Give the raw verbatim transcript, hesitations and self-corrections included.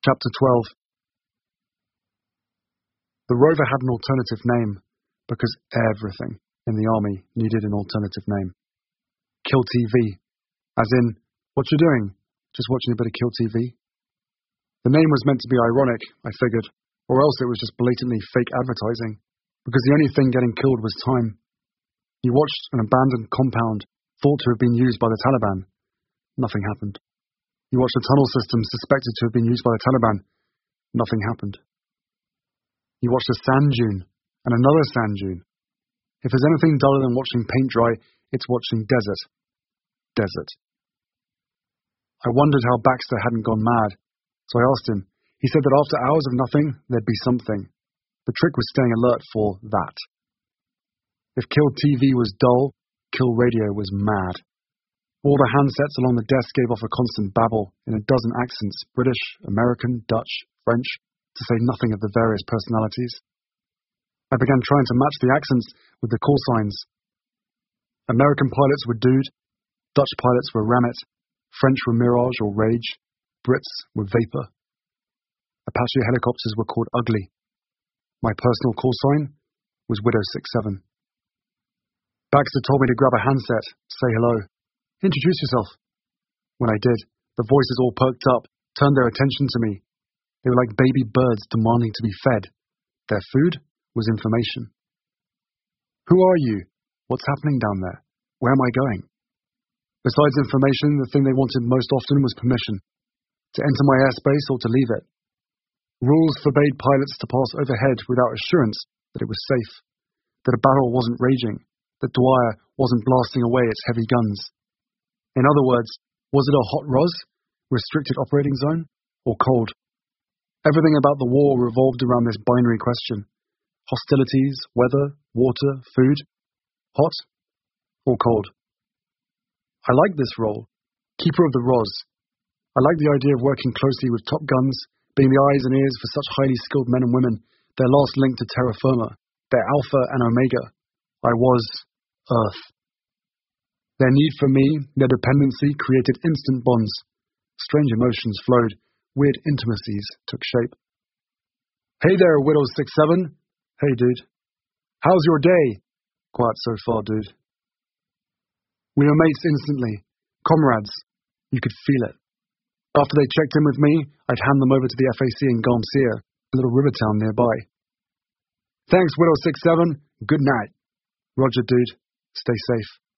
Chapter twelve. The rover had an alternative name, because everything in the army needed an alternative name. Kill T V. As in, what you doing? Just watching a bit of Kill T V? The name was meant to be ironic, I figured, or else it was just blatantly fake advertising, because the only thing getting killed was time. You watched an abandoned compound, thought to have been used by the Taliban. Nothing happened. You watched a tunnel system suspected to have been used by the Taliban. Nothing happened. You watched a sand dune, and another sand dune. If there's anything duller than watching paint dry, it's watching desert. Desert. I wondered how Baxter hadn't gone mad, so I asked him. He said that after hours of nothing, there'd be something. The trick was staying alert for that. If Kill T V was dull, Kill Radio was mad. All the handsets along the desk gave off a constant babble in a dozen accents, British, American, Dutch, French, to say nothing of the various personalities. I began trying to match the accents with the call signs. American pilots were Dude, Dutch pilots were Rammet, French were Mirage or Rage, Brits were Vapor. Apache helicopters were called Ugly. My personal call sign was Widow six seven. Baxter told me to grab a handset, say hello. Introduce yourself. When I did, the voices all perked up, turned their attention to me. They were like baby birds demanding to be fed. Their food was information. Who are you? What's happening down there? Where am I going? Besides information, the thing they wanted most often was permission. To enter my airspace or to leave it. Rules forbade pilots to pass overhead without assurance that it was safe. That a battle wasn't raging. That Dwyer wasn't blasting away its heavy guns. In other words, was it a hot R O S, restricted operating zone, or cold? Everything about the war revolved around this binary question. Hostilities, weather, water, food. Hot or cold? I liked this role, keeper of the R O S. I liked the idea of working closely with top guns, being the eyes and ears for such highly skilled men and women, their last link to terra firma, their alpha and omega. I was Earth. Their need for me, their dependency, created instant bonds. Strange emotions flowed. Weird intimacies took shape. Hey there, Widow six seven. Hey, dude. How's your day? Quiet so far, dude. We were mates instantly. Comrades. You could feel it. After they checked in with me, I'd hand them over to the F A C in Garmsir, a little river town nearby. Thanks, Widow six seven. Good night. Roger, dude. Stay safe.